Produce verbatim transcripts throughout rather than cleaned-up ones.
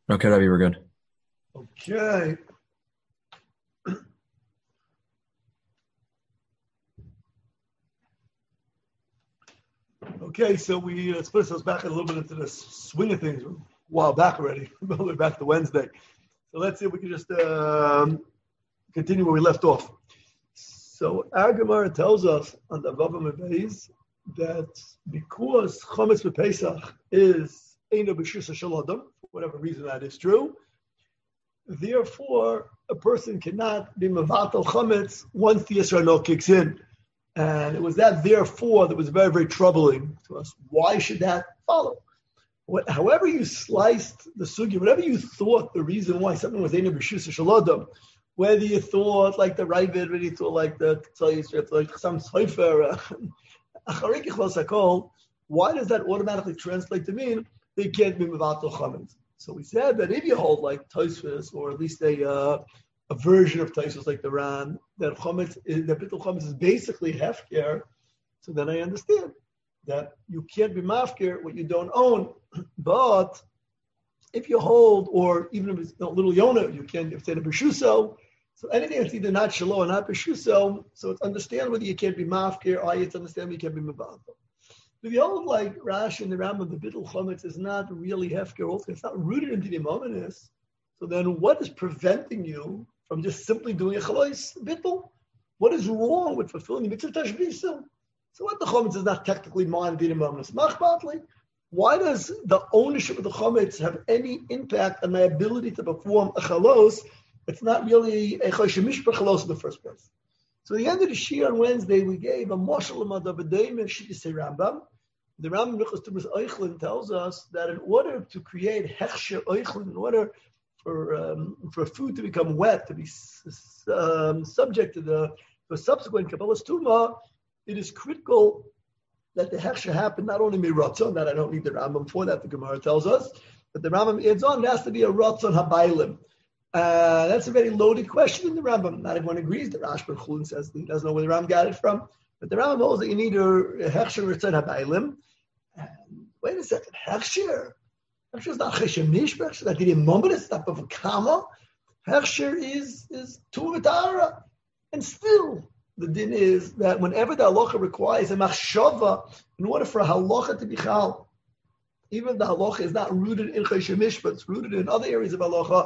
Okay, Rabbi, we're good. Okay. Okay, so we uh, split ourselves back a little bit into the swing of things. A while back already. We're back to Wednesday. So let's see if we can just um, continue where we left off. So our Gemara tells us on the Vavam Beis that because Chometz B'Pesach is Eino B'Shus Shel Adam, for whatever reason that is true, therefore a person cannot be Mevatel Chometz once the Yisra No kicks in. And it was that therefore that was very, very troubling to us. Why should that follow? What, however you sliced the sugi, whatever you thought the reason why something was Eino B'Shus Shel Adam, whether you thought like the Ravid, whether you thought like the Tzayis, like some Sefer, why does that automatically translate to mean they can't be Mevatel Chometz? So we said that if you hold like Tosfos, or at least a uh, a version of Tosfos like the Ran, that Chometz, that Bittul Chometz is basically hefker, so then I understand that you can't be mafker what you don't own. But if you hold, or even if it's a little yona, you can, if it's in a B'Shuso, so anything that's either not Shalom or not B'Shuso, so it's understandable you can't be mafker, or it's understandable you can't be Mevatel. If you hold like Rashi and the Rambam, the Bittul Chometz is not really hefker, also it's not rooted into the Mamonis. So then what is preventing you from just simply doing a Chalois Bittul? What is wrong with fulfilling the Mitzvah Tashbisa? So what the Chometz is not technically mine the Mamonis. Machbatli. Why does the ownership of the Chometz have any impact on my ability to perform a Chalos? It's not really a Choshemish Chalos in the first place. So at the end of the Shir on Wednesday, we gave a Moshel Madavadayim and Shittisei Rambam. The Rambam Nichos Tumas Eichlin tells us that in order to create Hechsher Eichlin, in order for um, for food to become wet, to be um, subject to the to subsequent Kabbalas Tuma, it is critical that the Hechsher happen not only Miratzon, that I don't need the Rambam for that, the Gemara tells us, but the Rambam adds on, there has to be a Ratzon Habaylim. Uh, that's a very loaded question in the Rambam. Not everyone agrees. The Rashba Chulin says he doesn't know where the Rambam got it from. But the Rambam knows that you need a Hechsher Ritzon Habaylim. And wait a second, Hechsher? Hechsher is not Cheshem Mishpach. Hechsher is not Didim Moment. It's not of a Kama. Hechsher is, is Tuvatara. And still, the din is that whenever the halacha requires a machshava, in order for a halacha to be chal, even if the halacha is not rooted in Cheshem Mishpach, it's rooted in other areas of halacha,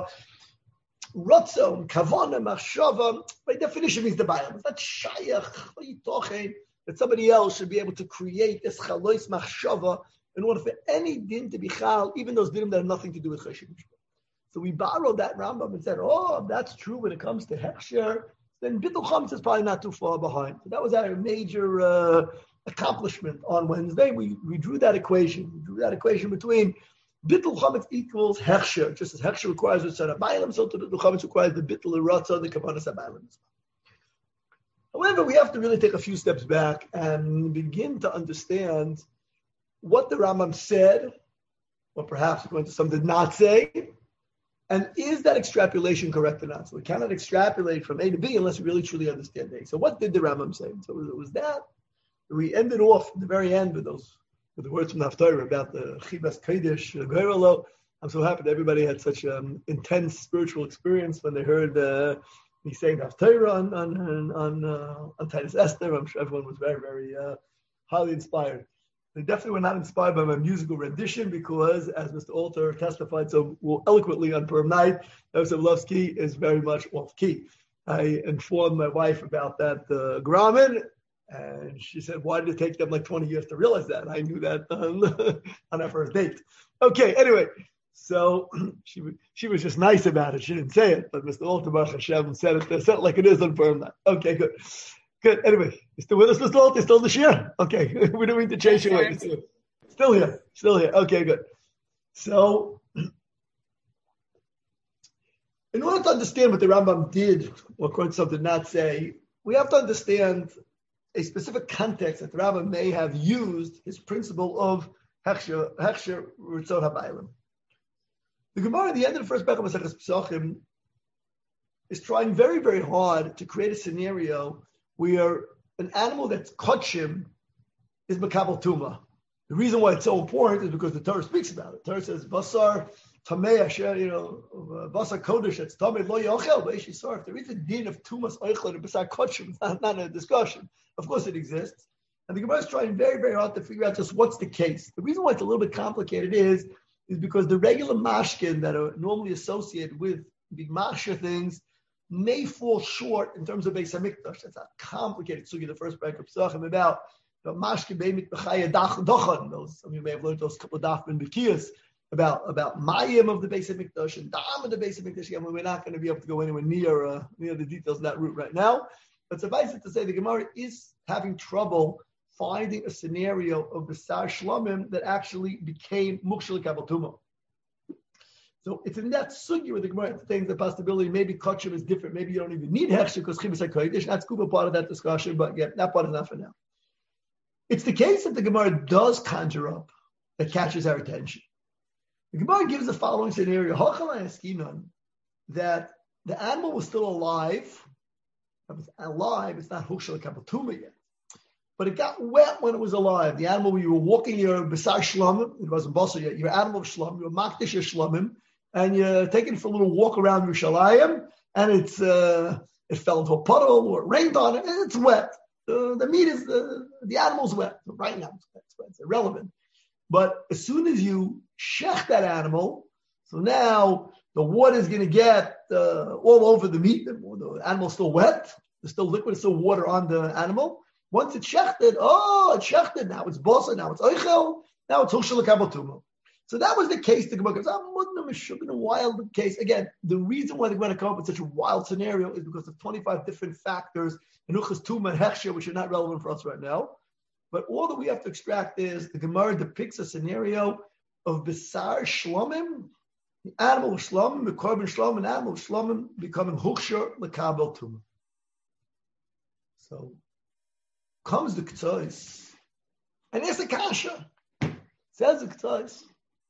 Ratzon, Kavana, Machshava, by definition means the Bible. It's not Shayach, what are you talking? That somebody else should be able to create this Chalois Machshava in order for any din to be Chal, even those dinim that have nothing to do with Cheshem Mishpach. So we borrowed that Rambam and said, oh, that's true when it comes to Hechsher, then Bittul Chometz is probably not too far behind. So that was our major uh, accomplishment on Wednesday. We, we drew that equation. We drew that equation between Bittul Chometz equals Hechsher, just as Hechsher requires the Tzara Bailam, so to Bittul Chometz requires the Bittul Ratzah, the Kavanas HaBailam. However, we have to really take a few steps back and begin to understand what the Rambam said, or perhaps according to some did not say, and is that extrapolation correct or not? So we cannot extrapolate from A to B unless we really truly understand A. So what did the Rambam say? So it was that. We ended off at the very end with those with the words from the Haftarah about the Chibas Kodesh Goyrolo. I'm so happy that everybody had such an um, intense spiritual experience when they heard uh, me saying the Haftarah on on on, uh, on Titus Esther. I'm sure everyone was very, very uh, highly inspired. They definitely were not inspired by my musical rendition because, as Mister Alter testified so eloquently on Purim night, Yosef is very much off key. I informed my wife about that uh, Grauman, and she said, why did it take them like twenty years to realize that? I knew that on, on our first date. Okay, anyway, so she she was just nice about it. She didn't say it, but Mister Alter Baruch Hashem said it, said it like it is on Purim night. Okay, good. Good. Anyway, you still with us, Mister Alter? Still the share? Okay, we don't mean to change your way. Still, still here. Still here. Okay, good. So, in order to understand what the Rambam did, or according to some did not say, we have to understand a specific context that the Rambam may have used his principle of Hechsher, Hechsher Ritzon HaBailam. The Gemara at the end of the first Bechem Maseches Pesachim is trying very, very hard to create a scenario where an animal that's kotshim is makabel tuma. The reason why it's so important is because the Torah speaks about it. The Torah says, Basar Tamei Asher, you know, Basar Kodesh, it's Tamei Lo Yochel, Beishi Sar. If there is a din of Tumas Oichel and Basar Kodesh, it's not, not a discussion. Of course it exists. And the Gemara is trying very, very hard to figure out just what's the case. The reason why it's a little bit complicated is, is because the regular mashkin that are normally associated with big mashka things may fall short in terms of Beis HaMikdash. That's a complicated sugi, the first break of Pesachim about the mashkin beimit b'chaya dochan. Those, some of you may have learned those couple of dafim b'kiyas about about mayim of the Beis HaMikdash and dam of the Beis HaMikdash. Again, we're not going to be able to go anywhere near uh, near the details of that route right now. But suffice it to say, the Gemara is having trouble finding a scenario of the Sar Shlomim that actually became Mukshal Kabal Tumah. So it's in that sugi where the Gemara entertains the possibility maybe Kachim is different. Maybe you don't even need Hechsher because Chibas HaKodesh. That's a part of that discussion, but yeah, that part is not for now. It's the case that the Gemara does conjure up that catches our attention. The Gemara gives the following scenario: that the animal was still alive. It was alive. It's not Hushal Kabal Tumah yet. But it got wet when it was alive. The animal, you were walking your Besar Shlomim, it wasn't Basar yet, your animal of Shlomim, your Makdish your Shlomim, and you're taking it for a little walk around Yerushalayim, and it's uh, it fell into a puddle, or it rained on it, and it's wet. Uh, the meat is, uh, the animal's wet. Right now, it's wet, it's wet, it's irrelevant. But as soon as you shech that animal, so now the water is going to get uh, all over the meat, the animal's still wet, there's still liquid, there's still water on the animal. Once it's shechted, oh, it's shechted, now it's bosa, now it's oichel, now it's hushal kabal tumah. So that was the case. The Gemara goes, I'm in a wild case. Again, the reason why the Gemara come up with such a wild scenario is because of twenty-five different factors, enuchas tumah and hechsher, which are not relevant for us right now. But all that we have to extract is the Gemara depicts a scenario of Besar Shlomim, the animal of Shlomim, the korban Shlomim, the animal of Shlomim becoming hushal kabal tumah. So comes the Ketzos, and it's a kasha. Says the Ketzos,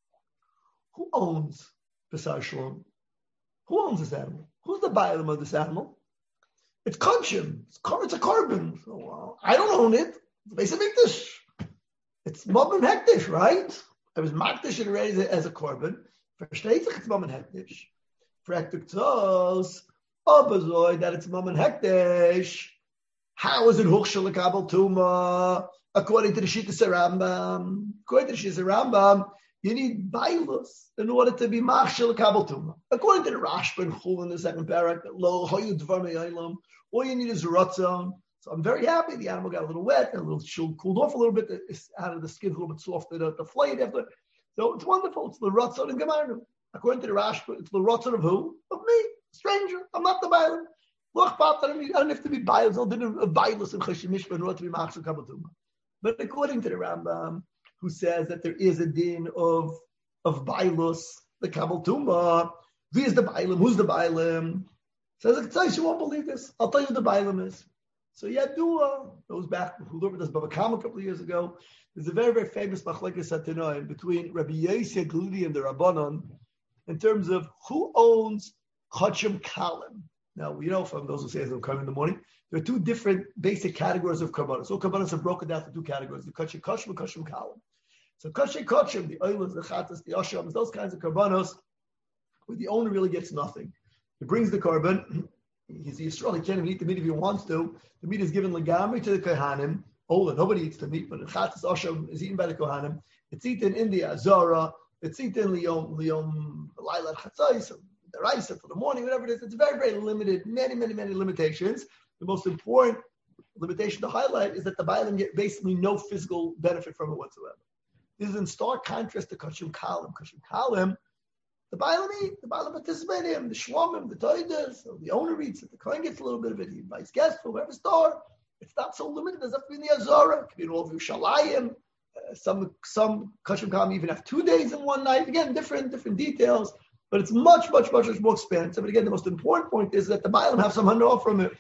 who owns Besar Shlom? Who owns this animal? Who's the bailam of this animal? It's Kachim. It's, it's a korban. So, uh, I don't own it. It's Beis HaMikdash. It's Mabim Hektish, right? I was Makdish and raised it as a korban. Versteht sich it's Mabim Hektish. Fragt the Ketzos, Obazoy, that it's Mabim Hektish. How is it Huchshal Kabal Tumah? According to the Shittas Rambam, according to the Shittas Rambam, you need bailus in order to be Machshal Kabal Tumah. According to the Rashba and Chul in the second parak, Lo Hoyu Dvar Me'aylam, all you need is Ratzon. So I'm very happy the animal got a little wet and a little cooled off a little bit. It's out of the skin, a little bit softer to, to flayed after. So it's wonderful. It's the Ratzon and Gemarnu. According to the Rashba, it's the Ratzon of who? Of me, stranger. I'm not the bailam. Look, I don't have to be biased. I didn't bias in Chashim Mishpah in order to be Machshal Kabal Tumah. But according to the Rambam, who says that there is a din of of bailus, the Kabal Tumah, who is the bailam? Who's the bailam? Says the Ketzos, you won't believe this. I'll tell you who the bailam is. So Yadua goes back. Who looked at this Bava Kama a couple of years ago. There's a very very famous machlekes satanoim between Rabbi Yosef Gludi and the Rabbanon in terms of who owns Chachim Kalim. Now, we know from those who say it's going to come in the morning, there are two different basic categories of karbanos. So karbanos are broken down to two categories, the kachim kachim and kachim kalim. So kachim kachim, the oilers, the chatas, the ashams, those kinds of karbanos, where the owner really gets nothing. He brings the korban, he's Yisrael, he can't even eat the meat if he wants to. The meat is given legami to the kohanim. Ola, nobody eats the meat, but the chatas asham is eaten by the kohanim. It's eaten in the azara, it's eaten liyom, liyom, lailat chatzais, the rice for the morning, whatever it is. It's very, very limited, many, many, many limitations. The most important limitation to highlight is that the bailam get basically no physical benefit from it whatsoever. This is in stark contrast to kashim kalim. Kashim kalim, the bailam eat, the bailam participate in, the shwamim, the toidas, so the owner eats it, the kohen gets a little bit of it, he buys guests from wherever store. It's not so limited as up in the Azara. It could be in all of Yerushalayim. Uh, some some kashim kalim even have two days and one night. Again, different different details. But it's much, much, much, much more expensive. But again, the most important point is that the bailam have some hanor from it.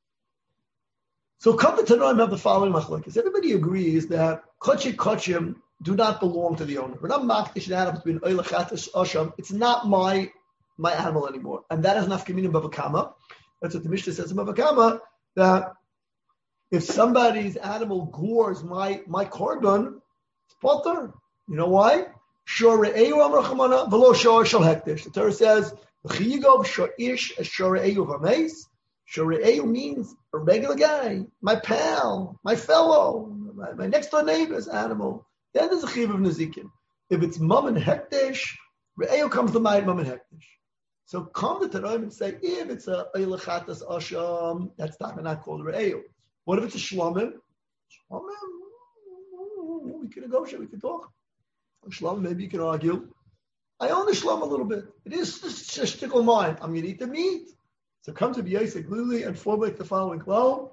So come to Tanoim have the following machlokes. Everybody agrees that kachim kachim do not belong to the owner. We're not makdish an animal between oil chatas asham. It's not my my animal anymore, and that has nafka minim Bava Kama. That's what the Mishnah says in Bava Kama, that if somebody's animal gores my my korban, it's potter. You know why? Shore'eu Amar Chamana, V'lo Shor Shal Hektish. The Torah says, V'chiyigov Sho'ish Shore'eu V'meis. Shore'eu means a regular guy, my pal, my fellow, my, my next door neighbor's animal. Then there's a chiv of nezikin. If it's mum and hektish, re'eu comes to mind mum and hektish. So come to Tanoim and say, if it's a eilachatas asham, that's not, not called re'eu. What if it's a shlomim? Shlomim, we can negotiate, we can talk. A shlomim, maybe you can argue. I own the shlom a little bit. It is just a shtickle mine. I'm going to eat the meat. So come to B'yasek Lili and formulate the following klal.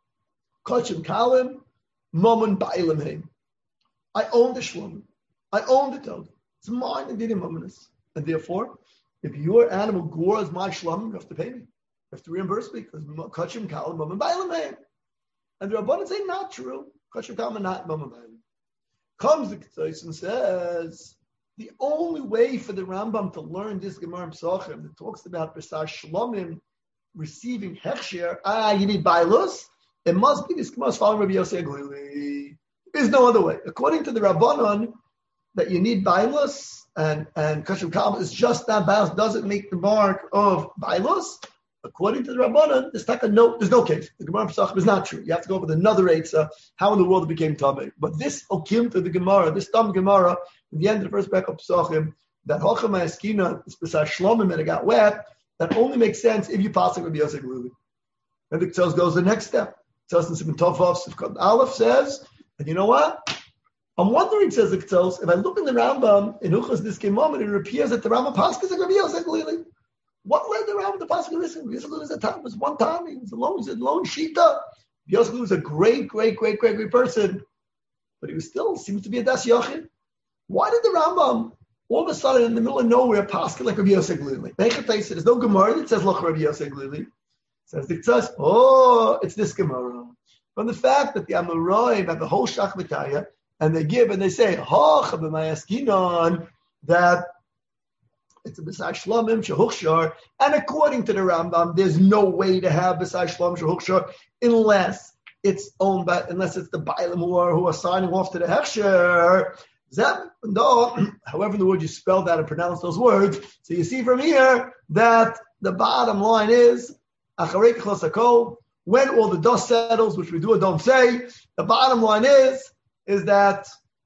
Kachim kalim, mamun ba'ilim heim. I own the shlomim. I own the dog. It's mine and didn't mumminus. And therefore, if your animal gores my shlomim, you have to pay me. You have to reimburse me because kachim kalim, mamun ba'ilim heim. And the Rabbanan say not true. Kachim kalim not mamun ba'ilim. Comes the Ketzos and says, the only way for the Rambam to learn this Gemara Pesachim that talks about B'sar Shlomim receiving Hechsher, ah, you need Bailus, it must be this Gemara following Rabbi Yossi Aglili. There's no other way. According to the Rabbanon, that you need Bailus and, and Kashim Kalb is just that Bailus doesn't make the mark of Bailus. According to the Rabbanon, there's, like a no, there's no case. The Gemara Pesachim is not true. You have to go with another Eitzah, how in the world it became Tameh. But this Okim to the Gemara, this Tam Gemara, at the end of the first parak of Pesachim, that Hocham Eskina is beside Shlomim and it got wet, that only makes sense if you pass it with Yosef Luli. And the Ktsos goes the next step. Ktsos in Tov Sivkot Aleph says, and you know what? I'm wondering, says the Ktsos, if I look in the Rambam, in Uchas this moment, it appears that the Rambam Paskas is Rabbi Yosef Luli. What led the Rambam to Paskas? Listen, Yosef Luli was a time, it was one time, he was alone, he was a lone Shita. Yosef Luli was a great, great, great, great, great person. But he was still, seems to be a Das Yochid. Why did the Rambam all of a sudden, in the middle of nowhere, Pascal like Rabbi Yosef Glili? There's no Gemara that says Loch Rabbi Yosef Glili. Says the Ktsos, oh, it's this Gemara. From the fact that the Amoraim have the whole Shach V'Taya, and they give and they say, Hoch b'mayaskinon, that it's a B'sai Shlomim Shehuchshar, and according to the Rambam, there's no way to have B'sai Shlomim Shehuchshar unless it's owned by, unless it's the Bailam who are, who are signing off to the Hechsher. No, however the word you spell that and pronounce those words. So you see from here that the bottom line is, when all the dust settles, which we do or don't say, the bottom line is, is that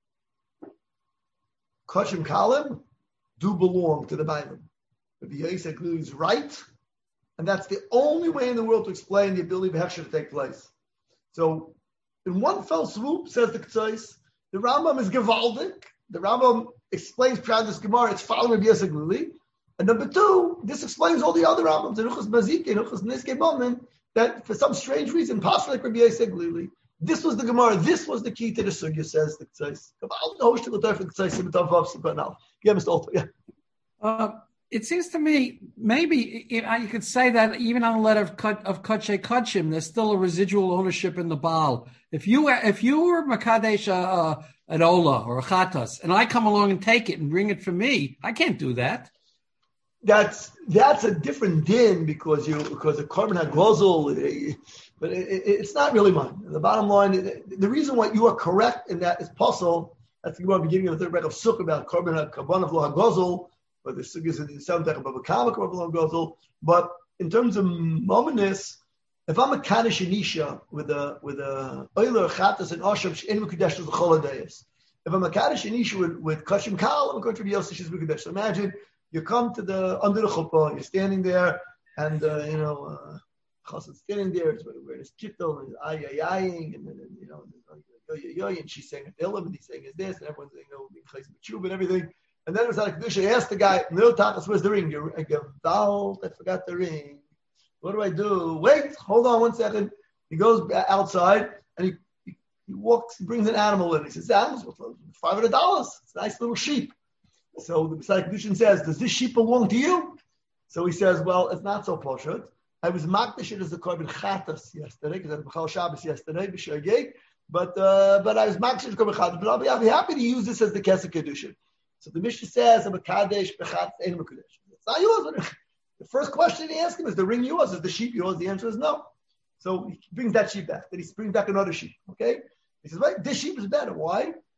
Kachim Kalim do belong to the Bailam. The Yosef is right, and that's the only way in the world to explain the ability of Hechsher to take place. So, in one fell swoop, says the Ktsos, the Rambam is Gevaldik. The Rambam explains Prat this Gemara, it's following Rabbi Yosef Glili. And number two, this explains all the other Rambams, in Uchas Maziki, in Uchas Nizke Bomen, that for some strange reason, possibly like Rabbi Yosef Glili. This was the Gemara, this was the key to the Sugya, says the Ktsos. Yeah, Mister Alter, yeah. Uh, it seems to me, maybe you, know, you could say that even on a letter of of Kachei Kachim, there's still a residual ownership in the Baal. If you were, if you were Makadesh uh, an Ola or a Chatas, and I come along and take it and bring it for me, I can't do that. That's that's a different din because you because the carbon had gozel, but it, it, it's not really mine. The bottom line, the, the reason why you are correct in that is possible. That's the beginning of the third break of Sukkah about carbon had carbon of lo hagozel. But the sugyas in the seventh of a comic or But in terms of mominess, if I'm a Kaddish Anisha with a with a Euler Chatas and Asham Shein Mekudesh to the Choladeis. If I'm a Kaddish Anisha with, with Kashim Kal, I'm going to be Yosef Shein Mekudesh. So imagine you come to the under the chuppah, you're standing there, and uh, you know, uh, Chassid's standing there, it's wearing his kittel and ay ay aying, and then you know, yo yo yo, and she's saying a Dillim, and he's saying is this, and everyone's saying, you know, being Chayes B'Tshuva and everything. And then it was like Kedusha. He asked the guy, "No, Takas, where's the ring?" I go, "Val, I forgot the ring. What do I do?" Wait, hold on one second. He goes outside and he he, he walks. He brings an animal in. He says, "Animals worth five hundred dollars. It's a nice little sheep." So the Pesach Kedushin says, "Does this sheep belong to you?" So he says, "Well, it's not so poshut. I was makdish it as a korban chatas yesterday because I had B'chal Shabbos yesterday b'shageg. But uh, but I was makdish as korban chatas. But I'll be, I'll be happy to use this as the kesef kedushin." So the Mishnah says, "I'm a kadesh bechatz ein mekudesh." It's not yours. The first question he asks him is, "The ring yours? Is the sheep yours?" The answer is no. So he brings that sheep back. Then he brings back another sheep. Okay, he says, "Right, this sheep is better. Why?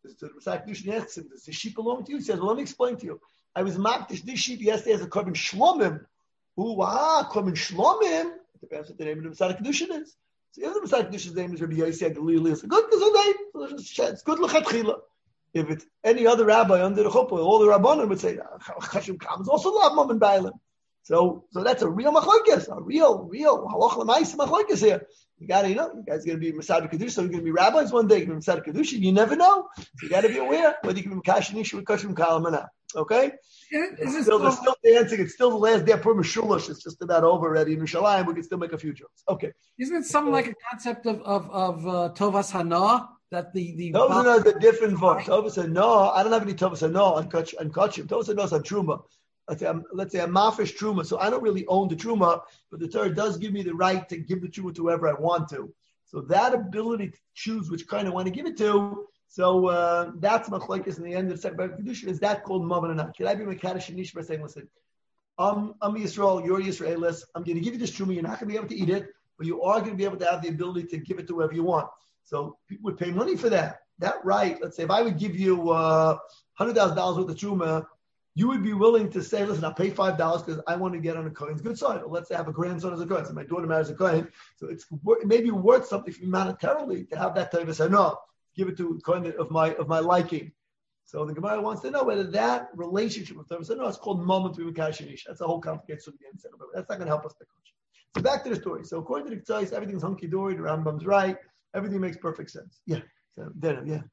So the Messiah Kedushin asks him, does the sheep belong to you? He says, well, let me explain to you. I was makdish this sheep yesterday as a korban shlomim. Ooh, ah, korban shlomim. It depends what the name of the Messiah Kedushin is. So if the Messiah Kedushin's name is Rabbi Yossi Galili, it's a good name. It's good l'chatchila. If it's any other rabbi under the chuppah, all the rabbanim would say, Chashim Kam is also lav mom and bailim. So, so that's a real machlokes, a real, real halach l'mais machlokes here. You gotta, you know, you guys are gonna be Masad Kedusha, so you're gonna be rabbis one day, you're gonna be Masad Kedusha, you never know. So you gotta be aware whether you can be Kashanish or Kashim Kalam or not. Okay? Yeah, it's still, they're still dancing, it's still the last day of Purim Shulish, it's just about over already in Yerushalayim, we can still make a few jokes. Okay. Isn't it something like a concept of of, of uh, Tovas Hana? That the the Tovas Hana is a different vote. Tovas Hana, I don't have any Tovas Hana on Kachim. Tovas Hana is on Truma. Let's say, I'm, let's say I'm mafish truma, so I don't really own the truma, but the Torah does give me the right to give the truma to whoever I want to. So that ability to choose which kind I want to give it to, so uh, that's machlokes in the end of the Sefer Kedushin. Is that called mammon or not? Can I be mekadosh and nish by saying, listen, I'm, I'm Yisrael, you're Yisraelis, I'm going to give you this truma, you're not going to be able to eat it, but you are going to be able to have the ability to give it to whoever you want. So people would pay money for that. That right, let's say if I would give you uh, one hundred thousand dollars worth of truma, you would be willing to say, listen, I'll pay five dollars because I want to get on a Kohen's good side. Or let's say I have a grandson as a Kohen, so my daughter marries a Kohen. So it's it may be worth something for me monetarily to have that type of no, give it to a Kohen of my of my liking. So the Gemara wants to know whether that relationship with Torah, no, it's called moment to Kashanish. That's a whole complicated story. That's not going to help us to coach. So back to the story. So according to the Ktsois, everything's hunky dory. The Rambam's right. Everything makes perfect sense. Yeah. So then, yeah.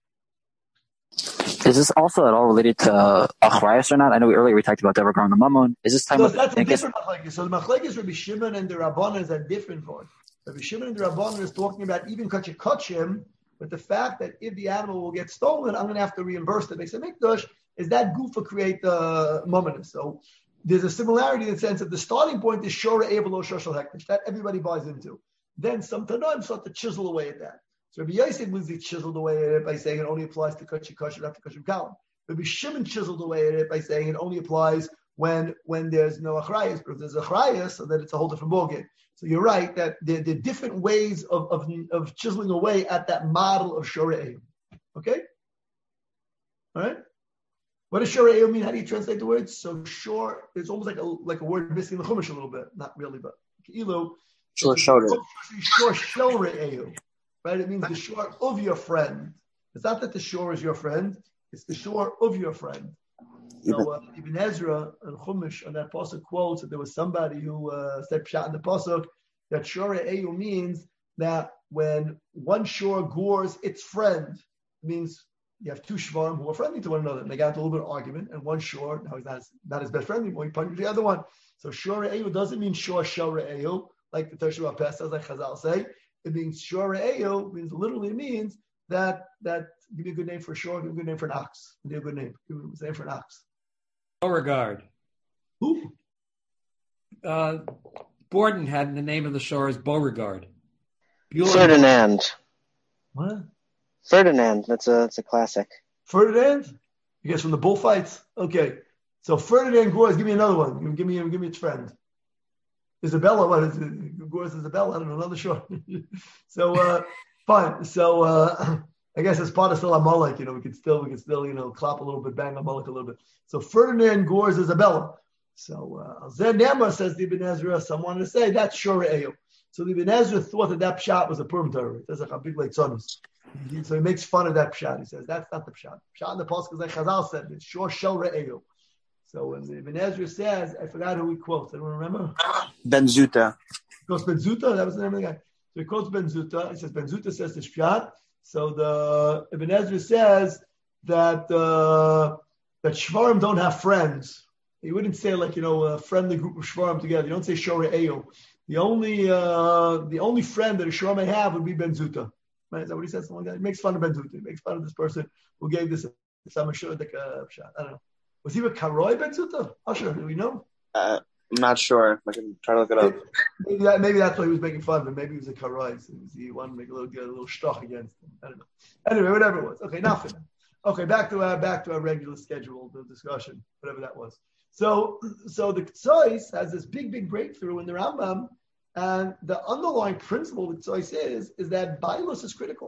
Is this also at all related to uh, Achrayas or not? I know we earlier we talked about Deborah growing the Mammon. Is this time? So of, that's a different machlekes. So the machlekes Rabbi Shimon and the Rabbanan is a different one. Rabbi Shimon and the Rabbanan is talking about even kachim kachim, but the fact that if the animal will get stolen, I'm going to have to reimburse the Beis Hamikdash. Is that gufa create the uh, Mammon? So there's a similarity in the sense that the starting point is Shora Evelo Shoshal Hektish. That everybody buys into. Then some Tanoim start to chisel away at that. So Rabbi Yosef was chiseled away at it by saying it only applies to Kachim Kashim, not to Kachim Kalam. Rabbi Shimon chiseled away at it by saying it only applies when when there's no achrayas. But if there's achrayas, so then it's a whole different ballgame. So you're right that there, there are different ways of, of, of chiseling away at that model of Shorei. Okay? All right? What does Shorei mean? How do you translate the words? So shore, it's almost like a like a word missing in the Chumash a little bit. Not really, but K'ilu. Shore Shorei. Shore Shorei. Right? It means the shore of your friend. It's not that the shore is your friend. It's the shore of your friend. So uh, Ibn Ezra and Chumash on that pasuk quotes that there was somebody who uh, said pshat in the pasuk that shore eyu means that when one shore gores its friend, it means you have two shvarim who are friendly to one another, and they got into a little bit of argument, and one shore, now he's not his, not his best friend anymore, he punched the other one. So shore eyu doesn't mean shore shore eyu, like the Teshuvah Pesach, like Chazal say. It means shore eyu means literally means that that give me a good name for a shore, give me a good name for an ox. Give me a good name. Give me a name for an ox. Beauregard. Who? Uh, Borden had the name of the shore as Beauregard. Bueller. Ferdinand. What? Ferdinand. That's a that's a classic. Ferdinand? You guys from the bullfights? Okay. So Ferdinand Gores, give me another one. Give me give me its friend. Isabella, what is it? Gores Isabella, I don't know, another shore. so uh, fine. So uh, I guess as part of still Amalek, you know, we could still we could still, you know, clap a little bit, bang Amalek a little bit. So Ferdinand Gores Isabella. So Zen uh, Nema says the Ibn Ezra, someone to say that's Shore Eyu. So the Ibn Ezra thought that that pshat was a Purim Torah. There's like a big like tzonus. So he makes fun of that pshat. He says that's not the pshat. Pshat in the pasuk is like Chazal said, it's Shor Shel Re'eyu. So when the Ibn Ezra says, I forgot who he quotes. Anyone remember? Ben Zuta. He quotes Ben Zuta. That was the name of the guy. So he quotes Ben Zuta. He says Ben Zuta says the pshat. So the Ibn Ezra says that uh, that shvarim don't have friends. He wouldn't say like, you know, a friendly group of shvarim together. You don't say Shore Eyu. The only uh, the only friend that a shvar may have would be Ben Zuta. Right? Is that what he says? Something like that. He makes fun of Ben Zuta. He makes fun of this person who gave this some assured like a shot. I don't know. Was he with Karoi Ben Zuta? Usher, do we know? Uh, I'm not sure. I can try to look it up. Maybe, that, maybe that's why he was making fun of him. Maybe he was a Karoi. So he wanted to make a little, get a little stock against him. I don't know. Anyway, whatever it was. Okay, now for now. Okay, back to our back to our regular scheduled discussion, whatever that was. So, so the Ktsois has this big, big breakthrough in the Rambam, and the underlying principle of the Ktsois is is that Bailus is critical.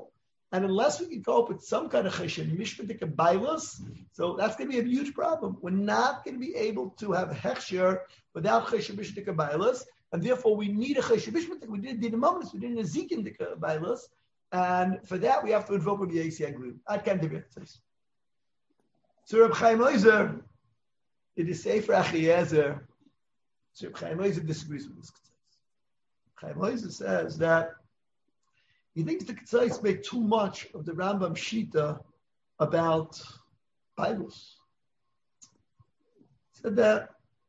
And unless we can cope with some kind of chesed mishpatik bailus, so that's going to be a huge problem. We're not going to be able to have hechsher without chesed mishpatik bailus, and therefore we need a chesed mishpatik. We didn't need a moment, we didn't need a zikin bailus, and for that we have to invoke Rabbi Yossi Aglu. I can't do it. So Reb Chaim Oizer, it is Sefer Achiezer. So Reb Chaim Oizer disagrees with this. Chaim Oizer says that he thinks the Ketzais make too much of the Rambam Shita about Bibles. He said that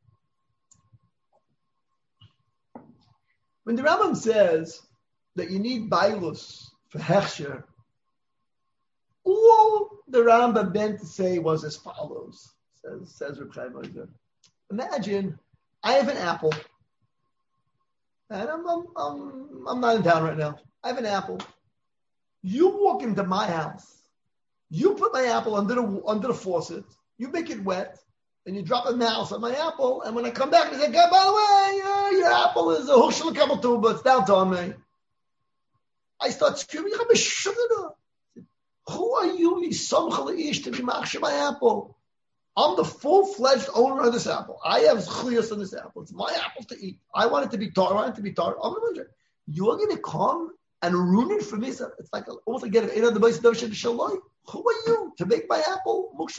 when the Rambam says that you need Bibles for Hechsher, all the Rambam meant to say was as follows, says, says Reb Chaim Oizer. Imagine I have an apple, and I'm, I'm, I'm, I'm not in town right now. I have an apple. You walk into my house. You put my apple under the under the faucet. You make it wet, and you drop a mouse on my apple. And when I come back, I say, "God, by the way, uh, your apple is a hushel kabel but it's down to me." I start screaming, "Who are you, Yisomchal to be machshir my apple? I'm the full-fledged owner of this apple. I have chiyus on this apple. It's my apple to eat. I want it to be tar. I want it to be tar. I'm the You're going to come and ruin it for me. So it's like almost like getting in on the base of Shaloi. Who are you to make my apple? What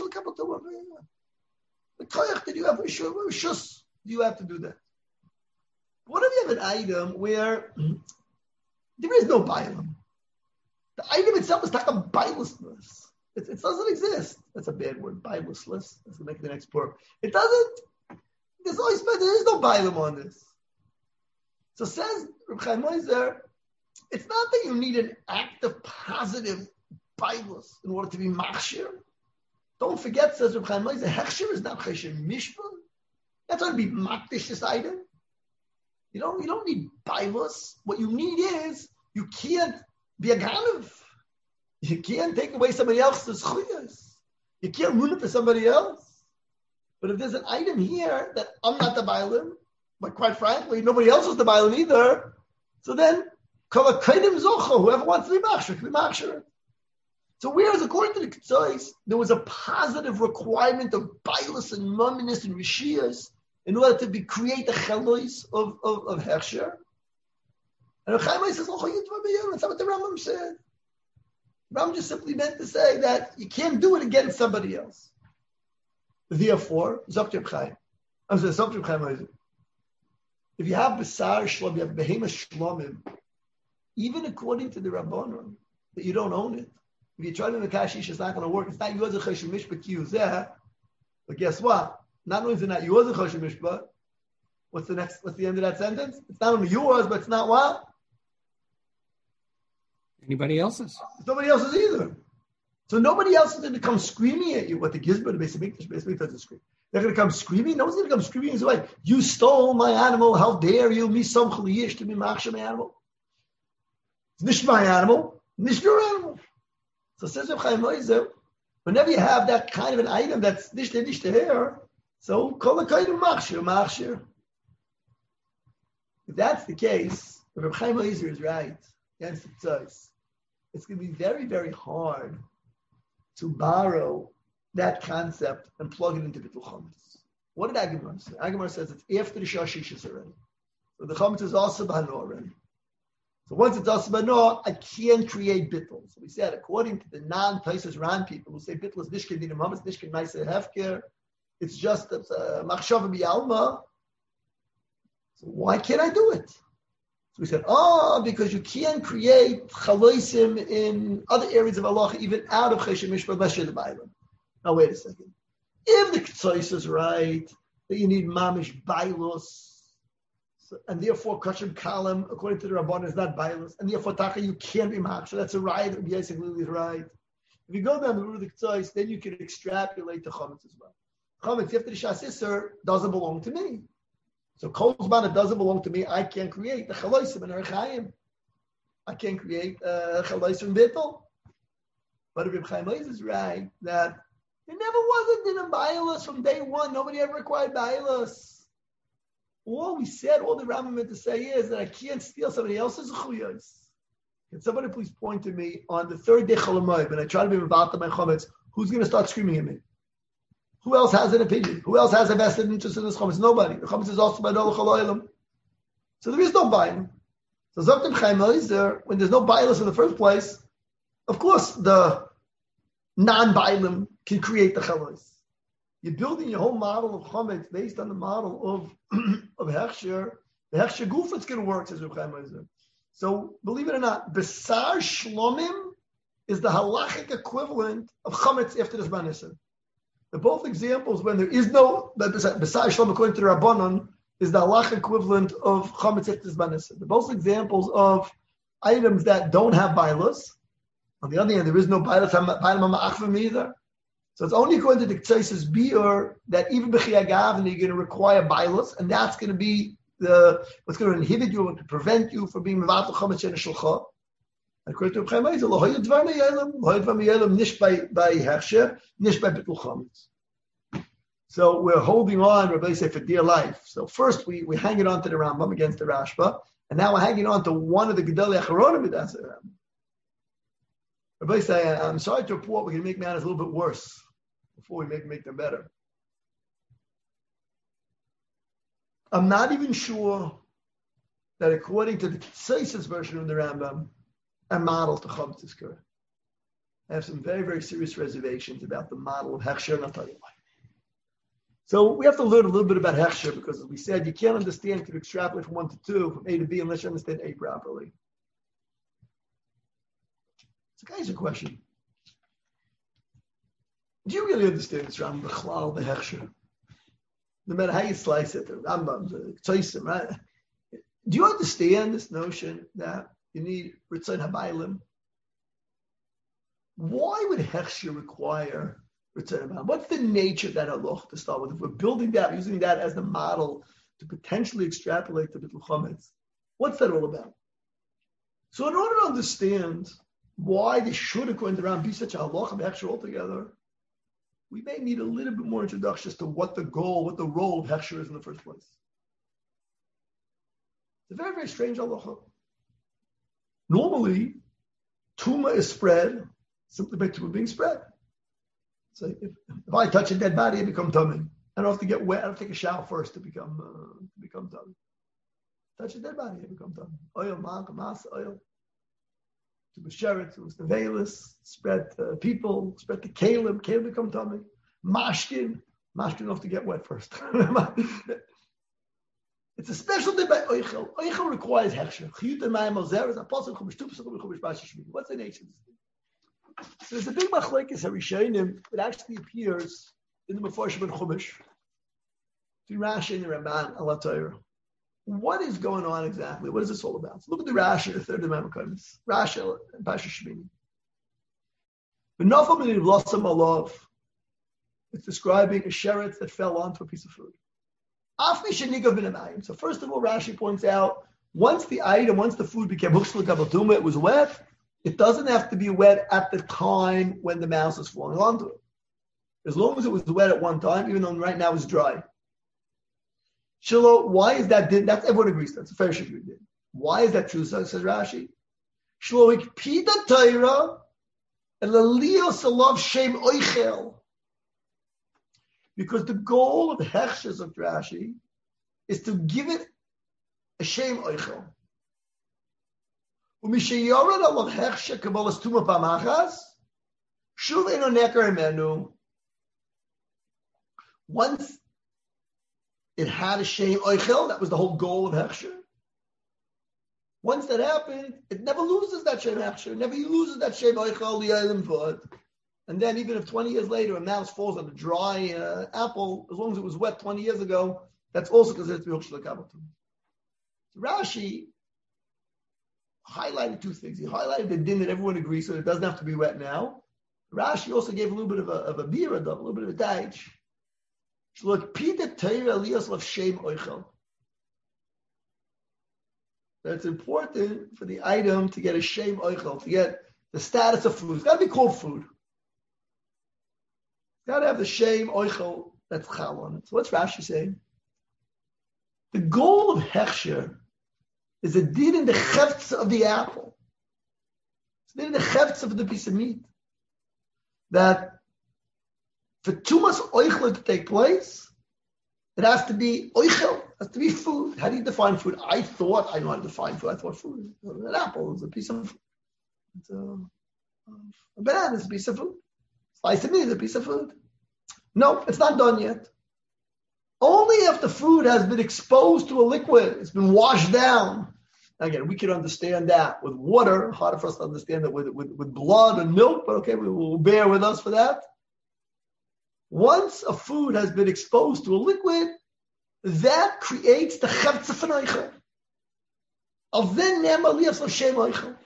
koyach did you have? What shus do you have to do that? What if you have an item where there is no bialim? The item itself is like a bilelessness. It, it doesn't exist. That's a bad word. Bilelessless. That's going to make the next word. It doesn't. There's always there is no bialim on this. So says Reb Chaim Oizer, it's not that you need an active, positive Bibles in order to be machshir. Don't forget, says Reb Chaim Oizer, hechsher is not chesed mishpah. That's not to be makdish this item. You don't, you don't need Bibles. What you need is, you can't be a ganav. You can't take away somebody else's chuyas. You can't ruin it for somebody else. But if there's an item here that I'm not the Bailim, but quite frankly, nobody else is the Bailim either. So then, whoever wants to be machshir can be machshir. So whereas according to the Ketzos, there was a positive requirement of Bailus and Mumminess and Rishias in order to be create the chelois of, of, of Hechsher. And Chaim says, that's not what the Rambam said. The Rambam just simply meant to say that you can't do it against somebody else. Therefore, Zok Chaim. I'm saying Zok Chaim. If you have Besar Shlom, you have Behemoth Shlomim, even according to the Rabbanon, that you don't own it. If you try to make kashish, it's not going to work. It's not yours a chesed mishpah kiyuzeh. But guess what? Not only is it not yours a chesed mishpah, what's the next? What's the end of that sentence? It's not only yours, but it's not what? Anybody else's? It's nobody else's either. So nobody else is going to come screaming at you. What the Gizbar, the Beis Hamikdash, Beis Hamikdash doesn't scream. They're going to come screaming. No one's going to come screaming his way. You stole my animal. How dare you? Me some chaliyish to be machshir my animal. It's nicht my animal. Nicht your animal. So says Reb Chaim Oizer, whenever you have that kind of an item that's nicht nicht here, so call the kind of machshir, machshir. If that's the case, Reb Chaim Oizer is right. Against the Tzos, it's going to be very, very hard to borrow that concept and plug it into Bittul Chametz. What did Agamar say? Agamar says it's after the Shashishas already. So the Chametz is also B'Hano already. So once it's also B'Hano, I can't create Bittul. So we said, according to the non-Taisus Ran people who say Bittul is Nishkin Dinam Hametz, Nishkin Maisa Hefker, it's just a Machshava B'Yalma. So why can't I do it? So we said, oh, because you can't create chaloisim in other areas of Allah, even out of Chesed Mishpah, unless you're the Bailam. Now, wait a second. If the Ketzos is right, that you need mamish bailos, so, and therefore Kachim Kalam, according to the Rabban, is not bailos, and therefore Taka, you can't be mach. So that's a right. Yosef Lili is right. If you go down the route of the Ketzos, then you can extrapolate the Chametz as well. Chametz, after the Shas Isser, doesn't belong to me. So Kol Zman, it doesn't belong to me. I can't create the Chaloisim and Arachayim. I can't create uh, Chaloisim Bittul. But if Reb Chaim Oizer is right, that there never was a din of Bailos from day one. Nobody ever required Bailos. All we said, all the Rambam meant to say is that I can't steal somebody else's Chuyos. Can somebody please point to me on the third day Cholamoy, when I try to be Mavata my Chometz, who's going to start screaming at me? Who else has an opinion? Who else has a vested interest in this Chometz? Nobody. The Chometz is also by Dolach Choloilam. So there is no buying. So Zoktim Chaim Oizer, when there's no bailas in the first place, of course the non-bailim can create the chalois. You're building your whole model of Chometz based on the model of of Hechsher. The Hechsher Guf, it's going to work, says Reb Chaim Oizer. So believe it or not, Besar Shlomim is the halachic equivalent of Chometz after the Zman Issa. They're both examples when there is no Besar Shlomim according to the Rabbanon is the halachic equivalent of Chometz after the Zman Issa. They're both examples of items that don't have bailas. On the other hand, there is no bailas bailam ma'achvim either. So it's only going to the Ktaisis Biur that even b'chiyagav you're going to require bailas, and that's going to be the what's going to inhibit you and to prevent you from being mevatel chometz and shulcha. According to Reb Chaim Oizer, lo hayud dvar me'yelam, lo hayud dvar me'yelam nish by by hechsher, nish by bittul chometz. So we're holding on, Rabbi say, for dear life. So first we we hang it on to the Rambam against the Rashba, and now we're hanging on to one of the Gedolei Acharonim against the Rambam. Rabbi say, I'm sorry to report, we're going to make matters a little bit worse before we make make them better. I'm not even sure that according to the Tzaisis version of the Rambam, a model to Chometz is correct. I have some very, very serious reservations about the model of Hechsher, and I'll tell you why. So we have to learn a little bit about Hechsher, because as we said, you can't understand, to extrapolate from one to two, from A to B, unless you understand A properly. So guys, a question. Do you really understand this Rambam, the Chlal, the Hechsher? No matter how you slice it, the Rambam, the Tzaisim, right? Do you understand this notion that you need Ritzon Habaylim? Why would Hechsher require Ritzon Habaylim? What's the nature of that halach to start with? If we're building that, using that as the model to potentially extrapolate to Bittul Chometz, what's that all about? So in order to understand why this should, according to Rambam, be such a halach of Hechsher altogether, we may need a little bit more introduction as to what the goal, what the role of Hechsher is in the first place. It's a very, very strange halacha. Normally, Tuma is spread simply by Tuma being spread. So if, if I touch a dead body, I become tummy. I don't have to get wet. I don't have to take a shower first to become uh, to become tummy. Touch a dead body, I become tummy. Oil, mak, mas, oil. To B'sheret, to Nevelis, spread to people, spread to Caleb, Caleb become tummy. Mashkin, Mashkin have to get wet first. It's a special day by Oichel. Oichel requires Hechsher. Chiyut and Mayim Ozer is a possible Chumash Tu, possible Chumash Bashi Shmini. What's the nature of this thing? So there's a big machlekes Harishonim. It actually appears in the Mefarshim and Chumash. To Rashi and the Ramban, Allah Torah. What is going on exactly? What is this all about? So look at the Rashi, the third of the Mamakonis. Rashi and Pasha Shemini. V'nafal min blossom alav. It's describing a sheretz that fell onto a piece of food. Afni shenigav bin amayim. So first of all, Rashi points out, once the item, once the food became huxla kabatuma, it was wet. It doesn't have to be wet at the time when the mouse is falling onto it. As long as it was wet at one time, even though right now it's dry. Shiloh, why is that? That's everyone agrees. That's a fair shit. Why is that true? So says Rashi. Shiloh ikpida Torah and lalios alav shem oichel. Because the goal of the hechshers of Rashi is to give it a shem oichel. Umishayorad alav hechsher kabbalas tuma pamachas shuv eno neker imenu. Once it had a shem oichel, that was the whole goal of hechsher. Once that happened, it never loses that shem hechsher. It never loses that shem oichel li'elim vod. And then even if twenty years later a mouse falls on a dry uh, apple, as long as it was wet twenty years ago, that's also considered to be Huxla Kabatum. So Rashi highlighted two things. He highlighted the din that everyone agrees, so it doesn't have to be wet now. Rashi also gave a little bit of a, of a beer, a little bit of a daich. Look, Peter Torah Elias of Shem Oichel. That's important for the item to get a Shem Oichel, to get the status of food. It's got to be called food. Got to have the shame oichel that's chal on it. So what's Rashi saying? The goal of hechsher is a din in the chefts of the apple. It's maybe the chefts of the piece of meat. That for tumas oichel to take place, it has to be oichel, it has to be food. How do you define food? I thought I know how to define food. I thought food, an apple is a piece of food. It's a, a banana is a piece of food. Slice of meat is a piece of food. No, it's not done yet. Only if the food has been exposed to a liquid, it's been washed down. Again, we can understand that with water. Harder for us to understand that with, with, with blood and milk, but okay, we will bear with us for that. Once a food has been exposed to a liquid, that creates the chavtza f'neichel. Of then nemaliyas of shem eichel.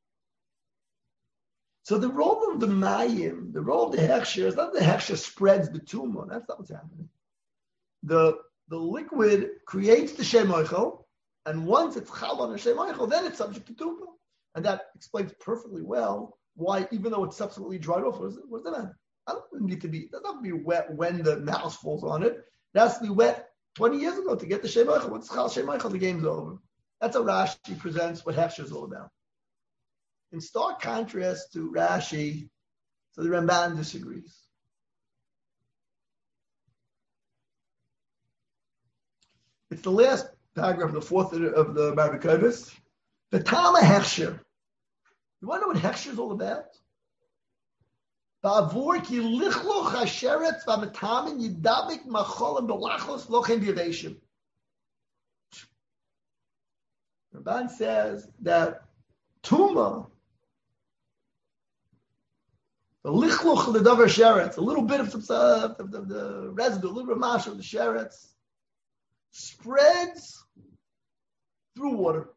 So the role of the mayim, the role of the hechsher, is not the hechsher spreads the tumor. That's not what's happening. The the liquid creates the shem eichel. And once it's chal on a shem eichel, then it's subject to tumah. And that explains perfectly well why, even though it's subsequently dried off, what, is it, what does that matter? I don't need to be, it doesn't have to be wet when the mouse falls on it. It has to be wet twenty years ago to get the shem eichel. Once it's chal shem eichel, the game's over. That's how Rashi presents what Hefsher is all about. In stark contrast to Rashi, so the Ramban disagrees. It's the last paragraph of the fourth of the Marikovis. The Tama Hechsher. You want to know what Hechsher is all about? Ba'avur ki lichloch hasheretz v'ametamin yidabik macholim belachos lochem b'yireshim. Ramban says that Tuma, the lichloch of the davar sheretz, a little bit of the, of the, the residue, a little bit of mash of the sheretz, spreads through water.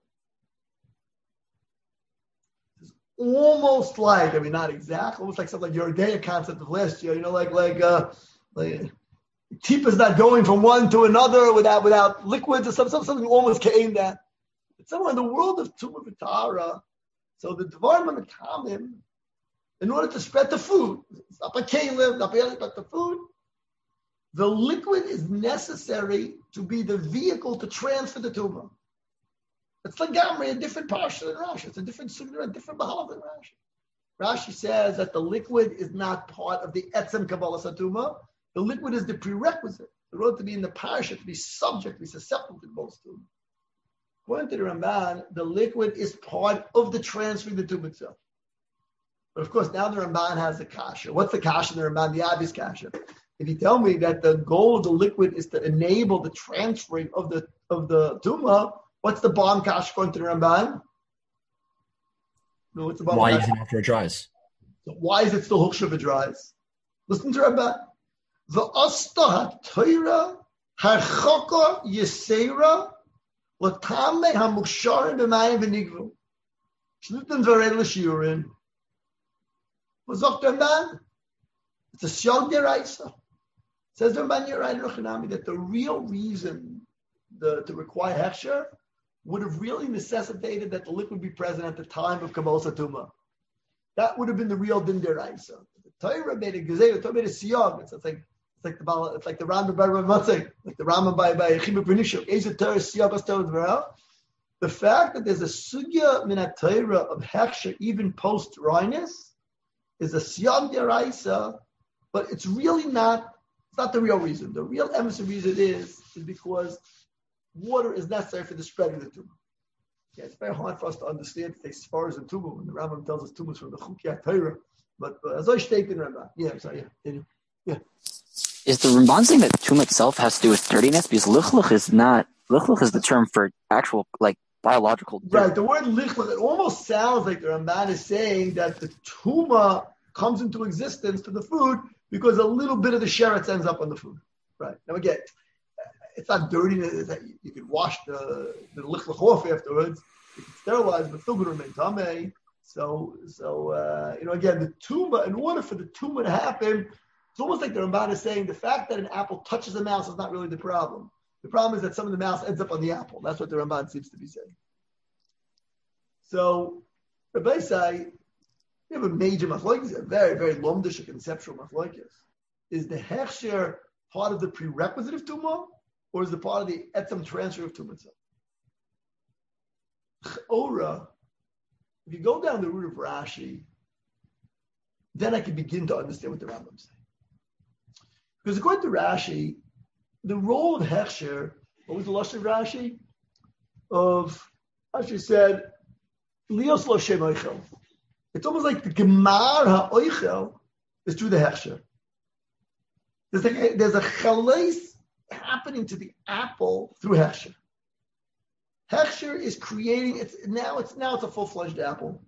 It's almost like, I mean, not exact, almost like something like your Urdea concept of last year, you know, like, like, uh, like, Tipa's not going from one to another without, without liquids or something, something almost came that. It's somewhere in the world of Tumah V'Tara, so the Dvarim and the Kamim, in order to spread the food, it's not by Kalim, not by but the food, the liquid is necessary to be the vehicle to transfer the tumah. It's like Gamri, a different parsha than Rashi. It's a different sugya, a different bahala than Rashi. Rashi says that the liquid is not part of the etzem kabbalah satuma. The liquid is the prerequisite. The road to be in the parsha, to be subject, to be susceptible to both tumah. According to the Ramban, the liquid is part of the transferring the tumah itself. But of course, now the Ramban has the kasha. What's the kasha in the Ramban? The obvious kasha. If you tell me that the goal of the liquid is to enable the transferring of the of the tumah, what's the bomb kash according to the Ramban? No, what's the bomb why kash? even after it dries? So why is it still huksha if it dries? Listen to Ramban. The asta ha'toira harchaka yisera latame hamuksharim b'mayim v'nigvu shnuten v'red l'shiurin. What's up, Ramban? It's a shal deraisa. Says the Ramban Yerai that the real reason the, to require hechsher would have really necessitated that the liquid be present at the time of Kabbalah Satuma. That would have been the real din deraisa. The Torah made a gezeh, the Torah made a siyag. It's, it's like it's like the it's like the Rambam by Ramatzek, like the Rambam by by Chibur Pernishuk. Eza Torah siyag as Torah dvera. The fact that there's a sugya min Torah of hechsher even post dryness is a siyag deraisa, but it's really not. It's not the real reason. The real emes reason is, is because water is necessary for the spread of the tumah. Yeah, it's very hard for us to understand to say spars and tumah when the Rambam tells us tumah from the Chukiyat Torah. But uh, as I stated in Rambam, yeah, I'm sorry, yeah, yeah. Is the Ramban saying that tumah itself has to do with dirtiness? Because lichluch is not lichluch is the term for actual like biological dirt. Right. The word lichluch, it almost sounds like the Ramban is saying that the tumah comes into existence to the food because a little bit of the sheretz ends up on the food. Right. Now again, it's not dirty. It's that you can wash the the lichluch off afterwards. You can sterilize, but still going to remain tamei. So, so uh, you know, again, the tumah. In order for the tumah to happen, it's almost like the Ramban is saying the fact that an apple touches a mouse is not really the problem. The problem is that some of the mouse ends up on the apple. That's what the Ramban seems to be saying. So, Rabbi say, we have a major machlokes, a very, very lomdish, conceptual machlokes. Is the hechsher part of the prerequisite of tumah, or is it part of the etzem transfer of tumah itself? Ch'ora, if you go down the route of Rashi, then I can begin to understand what the Rambam is saying. Because according to Rashi, the role of Hechsher, what was the lashon of Rashi? Of, Rashi said, Lios lo shem oichel. It's almost like the Gemar ha-oichel is through the Hechsher. There's a, there's a chalais happening to the apple through Hechsher. Hechsher is creating, it's now it's now it's a full-fledged apple.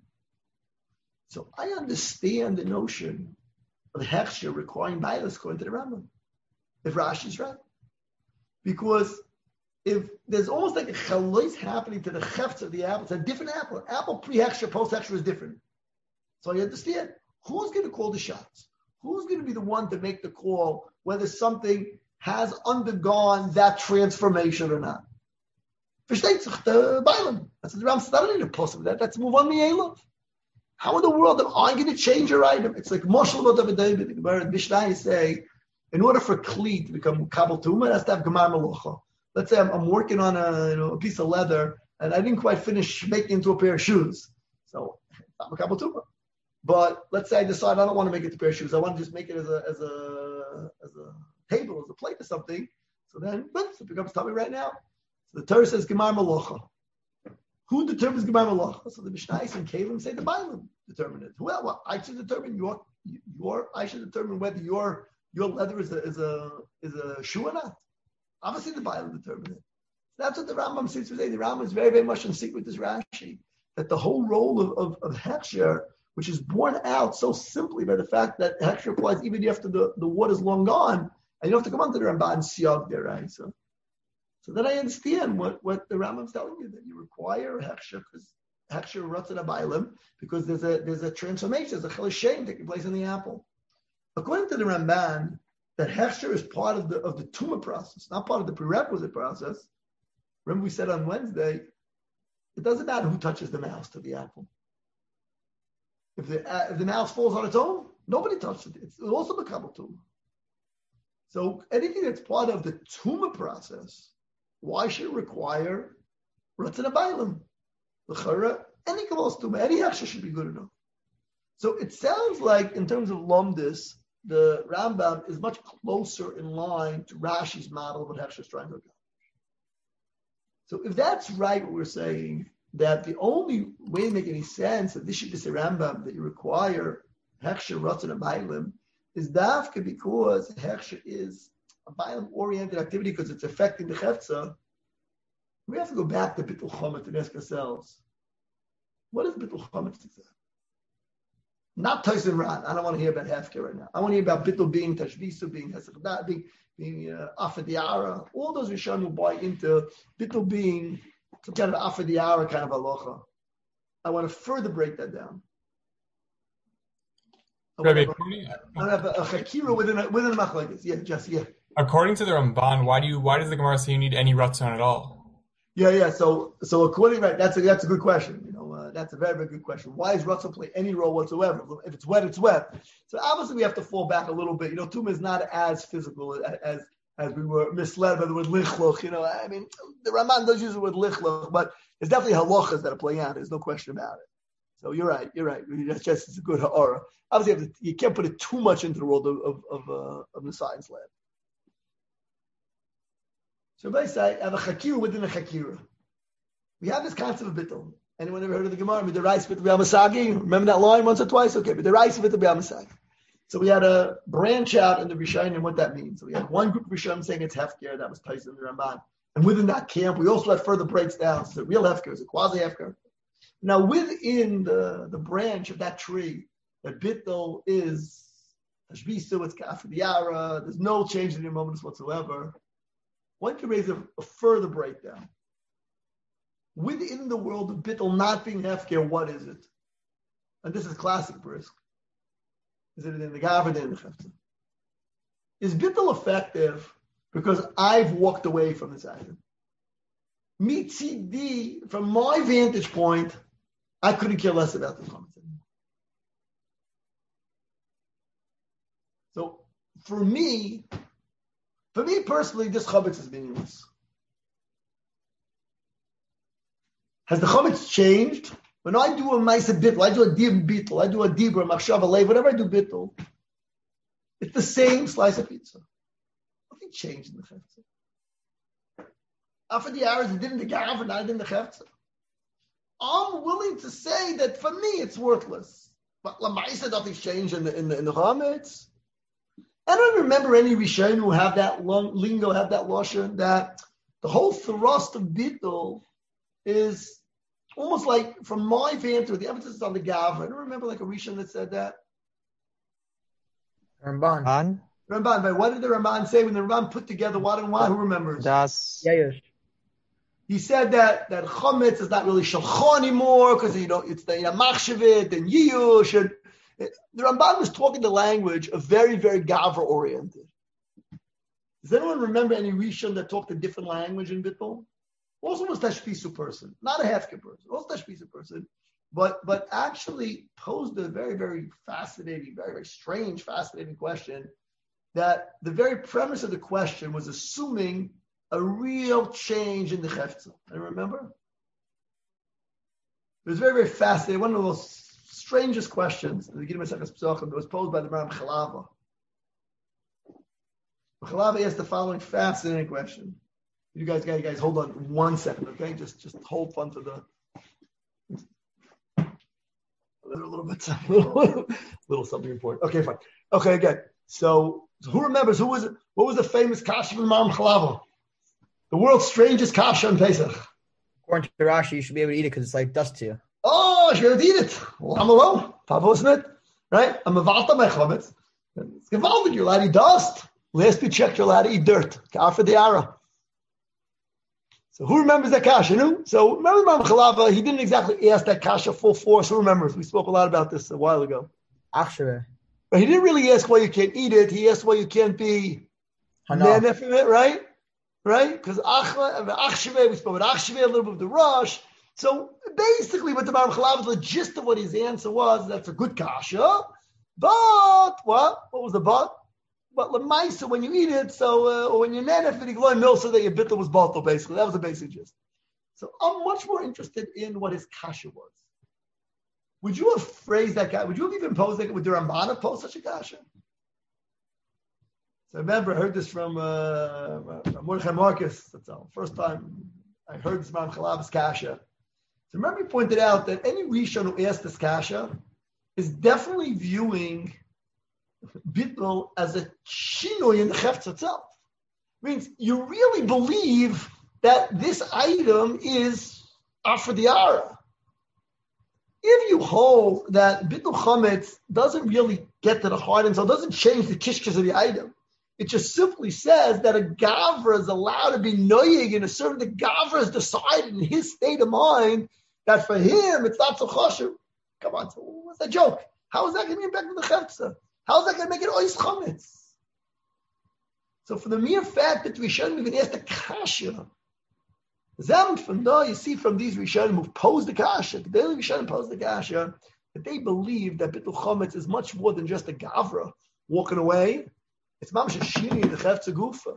So I understand the notion of Hechsher requiring bias according to the Rambam, if Rashi's right. Because if there's almost like a chalais happening to the chefts of the apple, it's a different apple. Apple pre-Hechsher, post-Hechsher is different. So I understand who's going to call the shots. Who's going to be the one to make the call whether something has undergone that transformation or not? Versteht sich the Bailam. That's the Ram started in possible. That that's move on me. How in the world am I going to change your item? It's like Moshe Lot David. The Gemara and Mishnah say, in order for Kli to become Kabel Tuma, it has to have Gemar Melocha. Let's say I'm, I'm working on a, you know, a piece of leather and I didn't quite finish making it into a pair of shoes. So I'm a Kabel Tuma. But let's say I decide I don't want to make it to a pair of shoes. I want to just make it as a as a as a table, as a plate or something. So then, but it becomes tummy right now. So the Torah says Gemar Melocha. Who determines Gemar Melocha? So the Mishnayos and Kalim say the Bailam determine it. Well, well, I should determine your your. I should determine whether your your leather is a is a is a shoe or not. Obviously, the Bailam determine it. That's what the Rambam seems to say. The Rambam is very very much in sync with this Rashi, that the whole role of of, of Hechsher, which is borne out so simply by the fact that Hechsher applies even after the, the water is long gone, and you don't have to come on to the Ramban Siyag there, right? So, so then I understand what, what the Rambam's telling you, that you require Hechsher, because Hechsher rots in a Bailam, because there's a there's a transformation, there's a Chalishem taking place in the apple. According to the Ramban, that Hechsher is part of the of the Tumah process, not part of the prerequisite process. Remember we said on Wednesday, it doesn't matter who touches the mouse to the apple. If the uh, if the mouse falls on its own, nobody touched it. It's also the Kabbalah Tumah. So anything that's part of the Tumah process, why should it require Ratzon Bailam? L'chara, any Kabbalah Tumah, any Hechsher should be good enough. So it sounds like, in terms of Lomdus, the Rambam is much closer in line to Rashi's model of what Hechsher is trying to accomplish. So if that's right, what we're saying, that the only way to make any sense that this should be the Rambam, that you require Hechsher, Ratzon, and Bailam, is dafka because Hechsher is a Bailam-oriented activity because it's affecting the Chefza. We have to go back to Bittul Chomet and ask ourselves, what is Bittul Chomet? Not Tyson Ran. I don't want to hear about Hefker right now. I want to hear about Bittul being Tashvisu, being Hesach, being being uh, Afadiara. All those Rishonim who buy into Bittul being some kind of Afadiara kind of halacha. I want to further break that down. I want to have a, a chakira within a, within a machlokes. Yeah, just yeah. According to the Ramban, why do you why does the Gemara say you need any ratzon at all? Yeah, yeah. So, so according right, that's a that's a good question. You know, uh, that's a very very good question. Why does ratzon play any role whatsoever? If it's wet, it's wet. So obviously we have to fall back a little bit. You know, Tumah is not as physical as as, as we were misled by the word lichloch. You know, I mean, the Ramban does use the word lichloch, but it's definitely halachas that are playing out. There's no question about it. So you're right. You're right. That's just it's a good ha'ara. Obviously, you, have to, you can't put it too much into the world of of of, uh, of the science lab. So basically, I have a chakira within a chakira. We have this concept of bittul. Anyone ever heard of the Gemara? B'derais bittul b'yamasagi. Remember that line once or twice? Okay, b'derais bittul b'yamasagi. So we had a branch out in the Rishonim and what that means. So we had one group of Rishonim saying it's hefker. That was Tyson the Ramban. And within that camp, we also had further breaks down. So the real hefker is a quasi hefker. Now within the, the branch of that tree, that bittul is tashbisu, it's kafir. There's no change in your moments whatsoever. One can raise a, a further breakdown. Within the world of bittul not being hefker, what is it? And this is classic brisk. Is it in the Gavin in the Chefza? Is bittul effective because I've walked away from this item? Mitzidi, from my vantage point, I couldn't care less about this comment anymore. So for me, For me personally, this chametz is meaningless. Has the chametz changed? When I do a Maisa Bittul, I do a Dib Bittul, I do a Dibra, Machshava Lev, whatever I do Bittul, it's the same slice of pizza. Nothing changed in the Chefza. After the hours, it didn't the Gav, not in the Chefza. I'm willing to say that for me, it's worthless. But Lamaisa, nothing's changed in the in the, in the Chametz. I don't remember any Rishon who have that long, lingo, have that lashon, that the whole thrust of Bittul is almost like, from my vantage, the emphasis is on the Gav. I don't remember like a Rishon that said that. Ramban. Ramban, but what did the Ramban say when the Ramban put together what and why? Who remembers? Das. Yes. He said that that chametz is not really shalcha anymore because you know it's the you know, machshavit and yiyush, and it, the Ramban was talking the language of very very gavra oriented. Does anyone remember any Rishon that talked a different language in Bittul? Also was tashpisu person, not a hefker person, also tashpisu person, but but actually posed a very very fascinating, very very strange, fascinating question. That the very premise of the question was assuming a real change in the Chefza. I remember? It was very, very fascinating. One of the most strangest questions in the Gidei Masechtas Pesachim that was posed by the Maram Chalava. Chalava asked the following fascinating question. You guys, guys, guys, hold on one second, okay? Just, just hold fun to the a little bit, a little, little something important. Okay, fine. Okay, again. So, so who remembers who was what was the famous kasha from Maram Chalava? The world's strangest kasha on Pesach. According to Rashi, you should be able to eat it because it's like dust to you. Oh, I should be able to eat it. Well, I'm alone. Pavosnit, right? I'm a valta my chametz. It's gewaldig. You're allowed to eat dust. Last we checked, you're allowed to eat dirt. Kar for the ara. So who remembers that kasha? No? So remember Maram Chalava, he didn't exactly ask that kasha full force. Who remembers? We spoke a lot about this a while ago. Achshire. But he didn't really ask why you can't eat it. He asked why you can't be nanef from it, right? Right? Because Achshave, we spoke about Achshave, a little bit of the rush. So basically, what the Maram Chalava, the gist of what his answer was, that's a good kasha. But what? What was the but? But lemaisa, when you eat it, so uh, or when you're nanef, you go no, so that your bittul was batal. Basically, that was the basic gist. So I'm much more interested in what his kasha was. Would you have phrased that guy? Would you have even posed that? Would the Ramban have posed such a kasha? So I remember I heard this from uh, Mordechai Marcus. That's the first time I heard this from Chalava's kasha. So remember he pointed out that any Rishon who asked this kasha is definitely viewing Bittul as a shinoi in the Chefetz itself. It means you really believe that this item is after the ara. If you hold that Bittul Chametz doesn't really get to the heart and so it doesn't change the kishkas of the item, it just simply says that a Gavra is allowed to be noyig in a certain, the Gavra has decided in his state of mind that for him it's not so chashuv. Come on, so what's that joke? How is that going to be back to the Chefza? How is that going to make it ois chametz? So for the mere fact that Rishonim even asked the kasha, Zamt from there, you see from these Rishonim who posed the kasha, the daily Rishonim posed the kasha, that they believe that Bittul Chametz is much more than just a Gavra walking away. It's mamash shini the Chefza Gufa.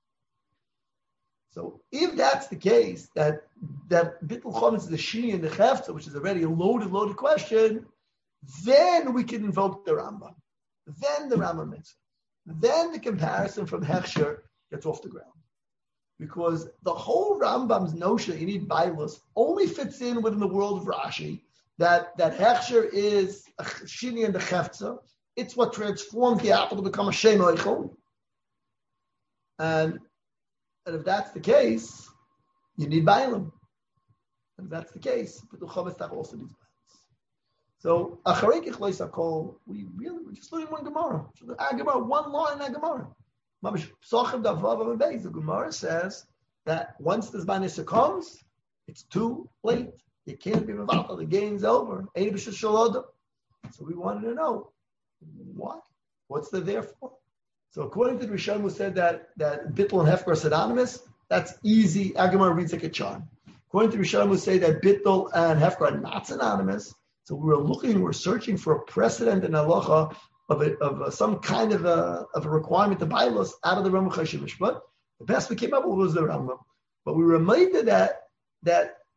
So if that's the case, that that Bittul Chametz is the shini and the Chefza, which is already a loaded, loaded question, then we can invoke the Rambam. Then the Rambam makes it. Then the comparison from Hechsher gets off the ground. Because the whole Rambam's notion that you need Bailos only fits in within the world of Rashi, that, that Hechsher is a shini and the Chefza. It's what transforms the apple to become a Shem Eichel. And, and if that's the case, you need Bailim. And if that's the case, Bittul Chametz also needs Bailim. So, Acharei Kichleis HaKol, we really, we're just learning one Gemara. So the Gemara, one line in that Gemara. The Gemara says that once the Zman comes, it's too late. You can't be Mevatel. The game's over. So we wanted to know why. What's the there for? So according to the Rishon who said that that Bittul and Hefker are synonymous, that's easy. Gemara reads like a charm. According to Rishon who say that Bittul and Hefker are not synonymous, so we were looking, we're searching for a precedent in halacha of a, of a, some kind of a of a requirement to Bailos out of the Rambam Choshen Mishpat. The best we came up with was the Rambam, but we were reminded that that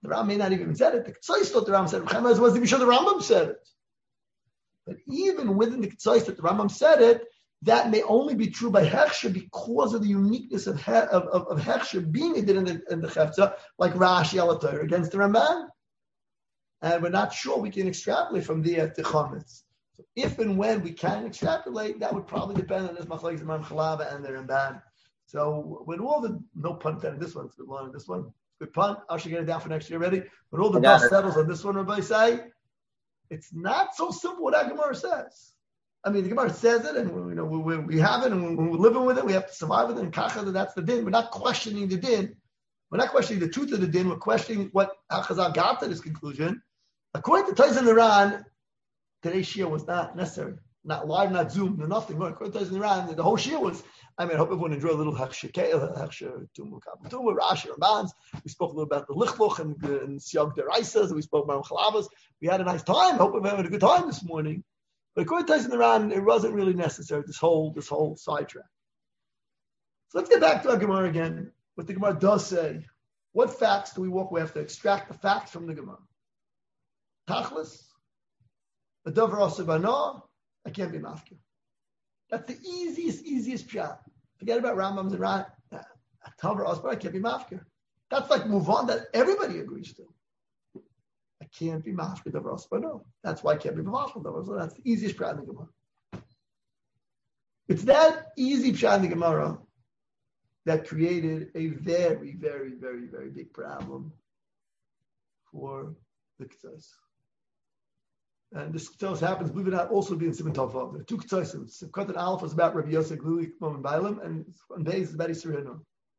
The Ram may not even said it. The Ketzos thought the Ram said it. Chemez wasn't even sure the Rambam said it. But even within the Ketzos that the Rambam said it, that may only be true by Hechsher because of the uniqueness of he, of, of, of Hechsher being a din in the, in the Chefza, like Rashi al Torah against the Ramban. And we're not sure we can extrapolate from there to Chametz. So if and when we can extrapolate, that would probably depend on this Machlokes Imam Chalava and the Ramban. So when all the, no pun intended, this one, it's good one, this one, good pun, I should get it down for next year already. When all the dust settles on this one, Rabbi say, it's not so simple what that Gemara says. I mean, the Gemara says it, and you know we, we, we have it, and we're living with it. We have to survive with it. And kacha, that's the din. We're not questioning the din. We're not questioning the truth of the din. We're questioning what Al-Chazal got to this conclusion. According to Taiz and Iran, today's Shia was not necessary, not live, not Zoom, no nothing. According to Taiz and Iran, the whole Shia was. I mean, I hope everyone enjoyed a little Hechsher Keil, Hechsher Tumul Kabatumah, Rashi Rambans. We spoke a little about the Lichloch and, and Siyag Deraisas, and we spoke about Chalavas. We had a nice time. I hope everyone had a good time this morning. But according to Tyson Iran, it wasn't really necessary, this whole this whole sidetrack. So let's get back to our Gemara again. What the Gemara does say. What facts do we walk? We have to extract the facts from the Gemara. Tachlis, the Dover Osabana, I can't be mafkir. That's the easiest, easiest shot. Forget about Rambams and Ran. Dover Osabana, I can't be mafkir. That's like move on that everybody agrees to. I can't be mafkir Dover Osabana. That's why I can't be mafkir Dover Osabana. That's the easiest shot in the Gemara. It's that easy shot in the Gemara that created a very, very, very, very big problem for the Ketzos. And this Ketzos happens, believe it or not, also being Simon Tov. There are two Ketzosim. Simchat and Aleph is about Rabbi Yosef Gluli, Kmom, and Bailam, and on Beis is about Yisrael.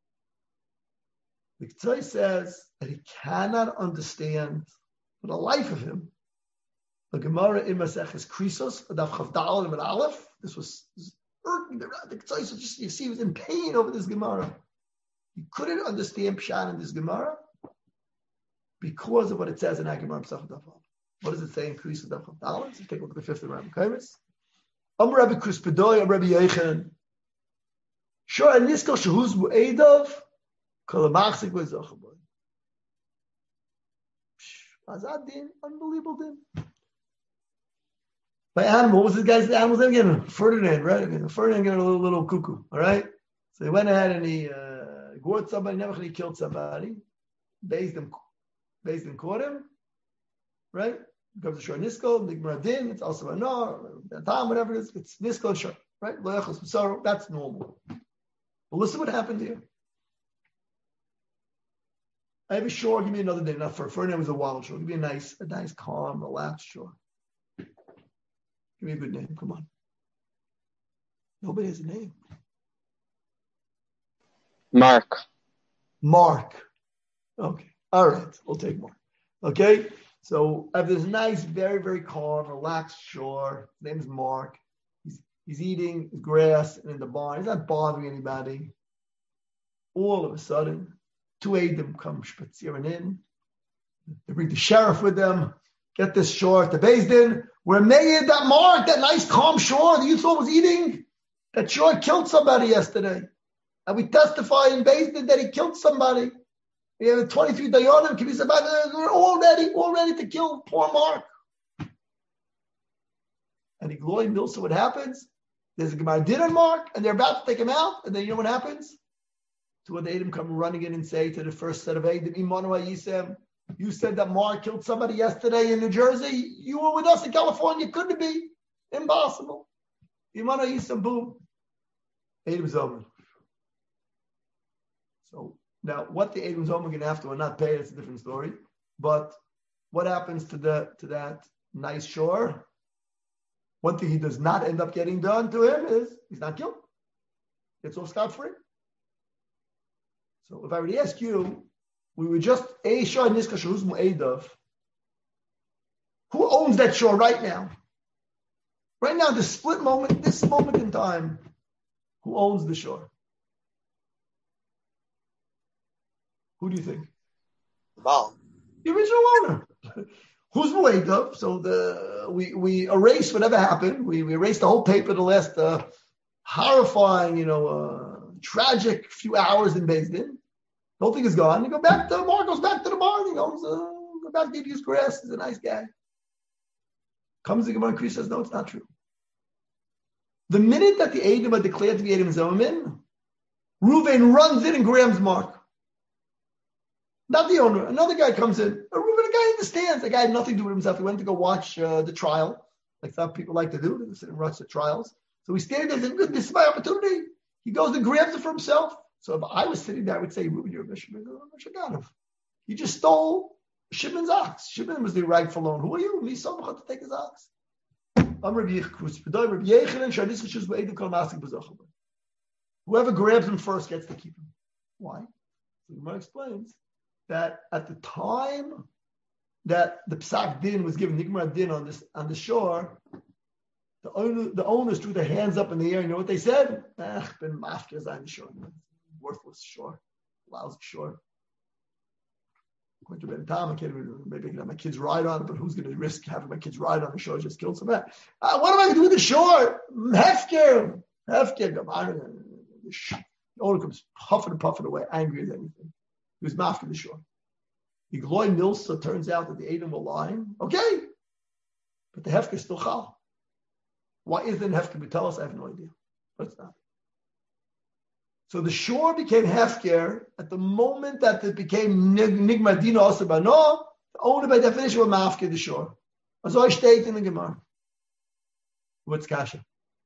The Ketzos says that he cannot understand, for the life of him, the Gemara in Maseches Krisos, Adaf Chavdal and Aleph. This was irking the the Ketzos. Just you see, he was in pain over this Gemara. He couldn't understand Pshat in this Gemara because of what it says in that Gemara Pesach Adaf. What does it say in Krisos Adaf Chavdal? Let's take a look at the fifth of Rabbi Kaimis. Am Rabbi Krispedoi, Am Rabbi Yechon. Sure, and Nisko Shehuz Mu'edav. Kalamachzik was Zachaboy. Azad din, unbelievable din. By animal, what was this guy's animal's name again? Ferdinand, right? Ferdinand got a little, little cuckoo, all right? So he went ahead and he uh, gored somebody, never he killed somebody, based him, based him, caught him, right? Comes to Shor Nisko, Nigmar Din, it's also a no, Tam, whatever it is, it's Nisko and Shor, right? So that's normal. But listen what happened here. I have a shore, give me another day. Not for Ferdinand was a wild shore. Give me a nice, a nice, calm, relaxed shore. Give me a good name. Come on. Nobody has a name. Mark. Mark. Okay. All right. We'll take Mark. Okay. So I have this nice, very, very calm, relaxed shore. His name's Mark. He's he's eating grass in the barn. He's not bothering anybody. All of a sudden, two Eidim come spazieren in. They bring the sheriff with them. Get this shore to Beis Din. We're made that Mark, that nice calm shore that you thought was eating. That shore killed somebody yesterday. And we testify in Beis Din that he killed somebody. We have twenty-three Dayanim. We're all ready, all ready to kill poor Mark. And the glory mills. So what happens? There's a Gemara Din on Mark, and they're about to take him out. And then you know what happens? Two of the Eidim come running in and say to the first set of Eidim, Imanu Yisem, you said that Mark killed somebody yesterday in New Jersey. You were with us in California. Couldn't it be? Impossible. Imanu Yisem, boom. Eidim Zomer. So now, what the Eidim Zomer are going to have to or not pay, that's a different story. But what happens to the to that nice shore? One thing he does not end up getting done to him is he's not killed. It's all scot-free. So if I were to ask you, we were just a shore Niska Shehuz Mu'edav. Who owns that shore right now? Right now, this split moment, this moment in time, who owns the shore? Who do you think? Baal. The original owner. Who's Mu'edav? So the we we erase whatever happened. We we erased the whole paper, the last uh, horrifying, you know, uh, tragic few hours in Beis Din. The whole thing is gone. You go back to, Mark goes back to the barn. He goes, uh, go back to use grass. He's a nice guy. Comes the Gemara and Krish says, no, it's not true. The minute that the Edom are declared to be Edom Zomin, Reuven runs in and grabs Mark. Not the owner. Another guy comes in. A Reuven, a guy understands. The guy had nothing to do with himself. He went to go watch uh, the trial, like some people like to do. They sit and watch the trials. So he standing there and said, this is my opportunity. He goes and grabs it for himself. So if I was sitting there, I would say, Reuven, you're a Mishaganov. He just stole Shimon's ox. Shimon was the rightful owner. Who are you? Me, someone to take his ox. Whoever grabs him first gets to keep him. Why? So the Gemara explains that at the time that the Psak Din was given, Nigmar Din on this on the shore, the owner, the owners threw their hands up in the air. You know what they said? Ah, ben mafkes on the shore. Worthless shore. Lousy shore. Going to Ben Tom, I can't even, maybe I can have my kids ride on it, but who's going to risk having my kids ride on the shore? Just kill some man. Uh, what am I going to do with the shore? Hefker. Hefker. The owner comes puffing and puffing away, angry as anything. He was mafking the shore. The Gloy Milsa turns out that the Edom were lying. Okay. But the Hefker is still chal. Why isn't Hefker? But tell us, I have no idea. But it's not. So the shore became Hefker at the moment that it became Nigmar Dina Osabano. The owner, by definition, will mafker the shore. So I stayed in the Gemara. What's Kasha?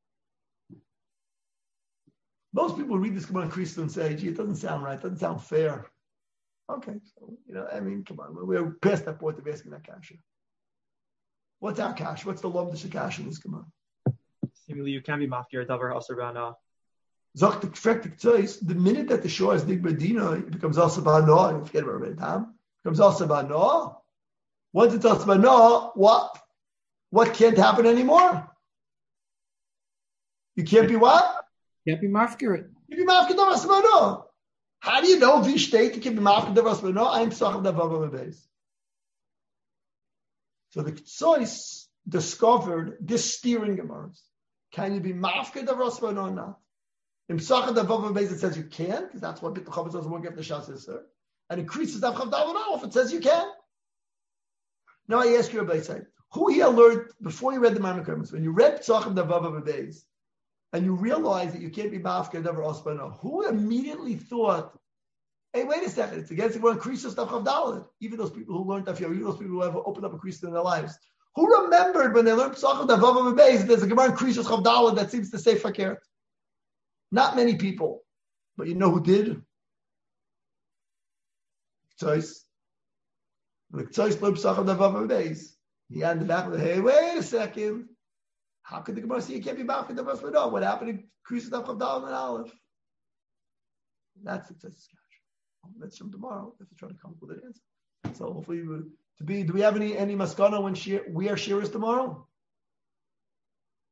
Most people read this Gemara in Kristo and say, gee, it doesn't sound right. It doesn't sound fair. Okay. So, you know, I mean, come on. We're past that point of asking that Kasha. What's our Kasha? What's the Lom de Kasha in this Gemara? Seemingly, you can be mafkir davar asarana. The minute that the shore is Nigmar Dina, it becomes also Bano. Forget about it, Tam. It becomes also Bano. Once it's also Bano, what? What can't happen anymore? You can't be what? Can't be mafkir. You be mafkir davas Bano. How do you know if you state you can be mafkir davas Bano? I'm Sacham Davav Beis. So the Ktsois discovered this steering Gemaras. Can you be mafkir davas Bano or not? In Pesachah Davav Beis it says you can, because that's what Bit Chavetz doesn't want to get the Shas Yisur. And increases Dav Chav Dav if it says you can. Now I ask you a Beisai. Who here learned, before you read the Maimonides, when you read Pesachah Davav Beis, and you realize that you can't be mafkir davar osbano, who immediately thought, hey, wait a second, it's against the word Krisos Dav Chav Daled. Even those people who learned Daf Yomi, even those people who ever opened up a Krisos in their lives, who remembered when they learned Pesachah Davav Beis, there's a Gemara in Krisos Chav Daled that seems to say fakir. Not many people, but you know who did? Ktsois. The Ktsois learned Pesachah Davav Beis. He had in the back of the hey, wait a second. How could the Gemara say you can't be mafkir davar osbano? What happened in Krisos Dav Chav Daled and Aleph? That's the Ktsois discussion. Let's jump tomorrow. We have to try to come up with an answer. So hopefully, we, to be, do we have any any maskana when she, we are shearers tomorrow?